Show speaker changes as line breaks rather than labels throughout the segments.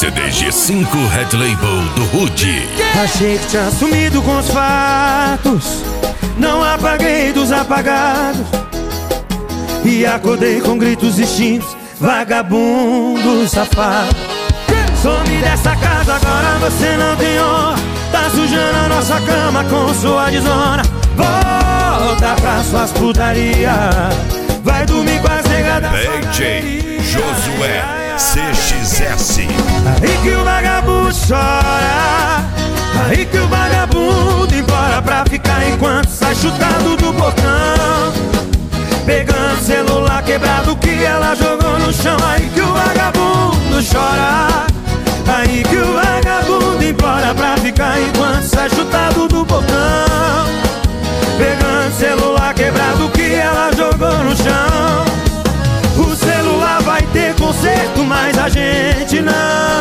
CDG 5 Red Label do Rude.
Achei que tinha sumido com os fatos, não apaguei dos apagados, e acordei com gritos distintos, vagabundo safado. Some dessa casa, agora você não tem honra, tá sujando a nossa cama com sua desonra. Volta pra suas putaria, vai dormir com as negadas.
DJ Josué CXS.
Aí que o vagabundo chora, aí que o vagabundo embora pra ficar enquanto sai chutado do portão, pegando celular quebrado que ela jogou no chão. Aí que o vagabundo chora, aí que o vagabundo embora pra ficar enquanto sai chutado do portão, pegando celular quebrado que ela jogou no chão. O celular vai ter conserto, mas a gente não.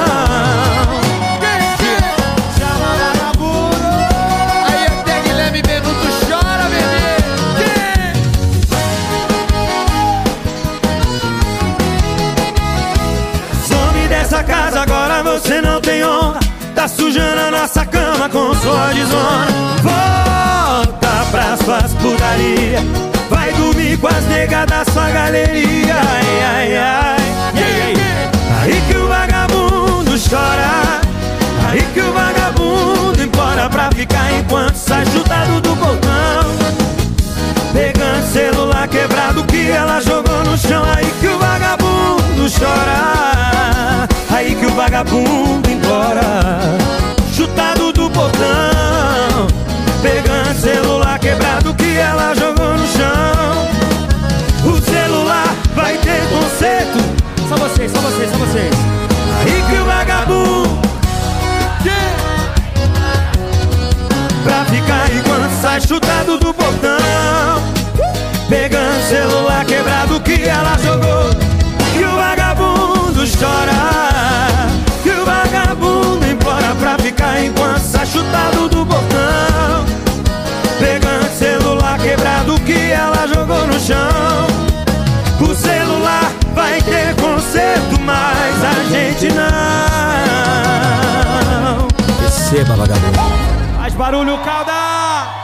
Chama vagabundo. Aí até Guilherme Benuto chora, bebê.
Some dessa casa, agora você não tem honra, tá sujando a nossa cama com sua desonra. Volta pra suas putaria, vai dormir com as negadas da sua galeria. Ai, ai, ai. Aí que o vagabundo chora, aí que o vagabundo embora pra ficar enquanto sai chutado do portão, pegando celular quebrado que ela jogou no chão. Aí que o vagabundo chora, aí que o vagabundo embora chutado do portão, pegando celular quebrado que ela jogou no chão. O celular vai ter conserto. Só vocês, só vocês, só vocês. Aí que o vagabundo pra ficar enquanto sai chutado do portão, pegando celular quebrado que ela jogou. Que o vagabundo chora, que o vagabundo implora pra ficar enquanto sai chutado do portão, pegando celular quebrado que ela jogou no chão. O celular vai ter conserto, mas a gente não.
Receba, vagabundo.
Faz barulho, calda!